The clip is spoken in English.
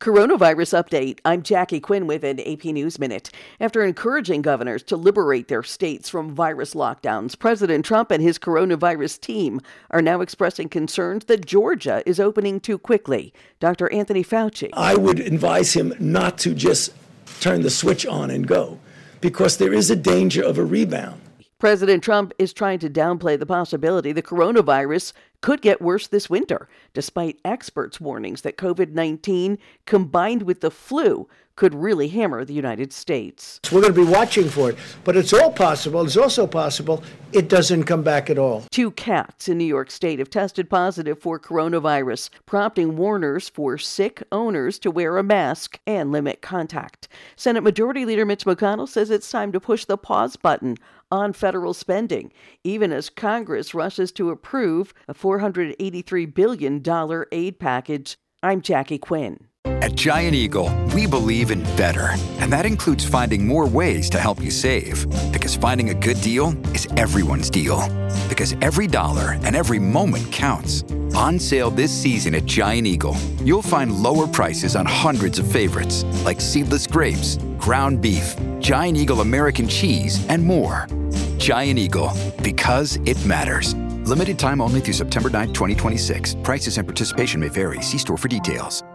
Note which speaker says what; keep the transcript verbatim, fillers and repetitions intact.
Speaker 1: Coronavirus update. I'm Jackie Quinn with an A P News Minute. After encouraging governors to liberate their states from virus lockdowns, President Trump and his coronavirus team are now expressing concerns that Georgia is opening too quickly. Doctor Anthony Fauci.
Speaker 2: I would advise him not to just turn the switch on and go, because there is a danger of a rebound.
Speaker 1: President Trump is trying to downplay the possibility the coronavirus could get worse this winter, despite experts' warnings that COVID nineteen combined with the flu could really hammer the United States.
Speaker 3: We're going to be watching for it, but it's all possible. It's also possible it doesn't come back at all.
Speaker 1: Two cats in New York State have tested positive for coronavirus, prompting warners for sick owners to wear a mask and limit contact. Senate Majority Leader Mitch McConnell says it's time to push the pause button on federal spending, even as Congress rushes to approve a four hundred eighty-three billion dollars aid package. I'm Jackie Quinn.
Speaker 4: At Giant Eagle, we believe in better, and that includes finding more ways to help you save. Because finding a good deal is everyone's deal. Because every dollar and every moment counts. On sale this season at Giant Eagle, you'll find lower prices on hundreds of favorites, like seedless grapes, ground beef, Giant Eagle American cheese, and more. Giant Eagle, because it matters. Limited time only through September ninth, twenty twenty-six. Prices and participation may vary. See store for details.